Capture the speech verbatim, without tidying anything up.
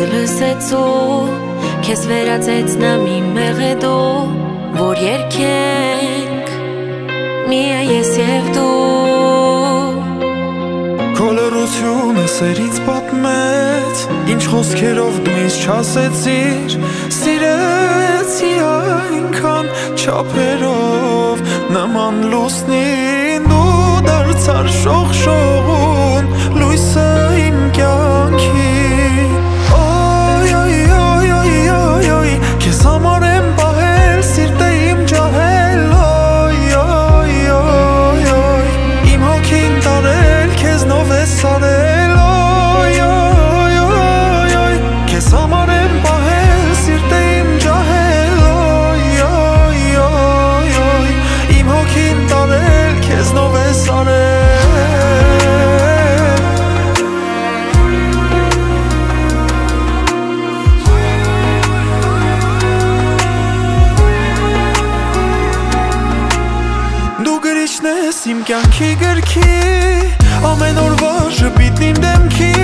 լսեցու Քեզ վերածեցնա մի մեղեդու Որ երկենք միայն ես և դու Քո լռությունը սերից պատմեց Ինչ խոսքերով դու ինձ չասեցիր Սիրեցի այնքան չափերով Նման լուսնին դու դարձար շողշողուն Լույսը իմ կյանքի Օй, օй, օй, օй, օй, օй Քեզ համար եմ պահել, սիրտը իմ ջահել Օй, օй, օй, օй Իմ հոգին տարել, քեզնով է սարել Օй, օй, օй, օй Քեզ համար եմ պահել, սիրտը իմ ջահել Օй, օй, օй, օй Իմ հոգին տարել, քեզնով է սարել Իմ կյանքի գրքի Ամեն օրվա ժպիտն իմ դեմքի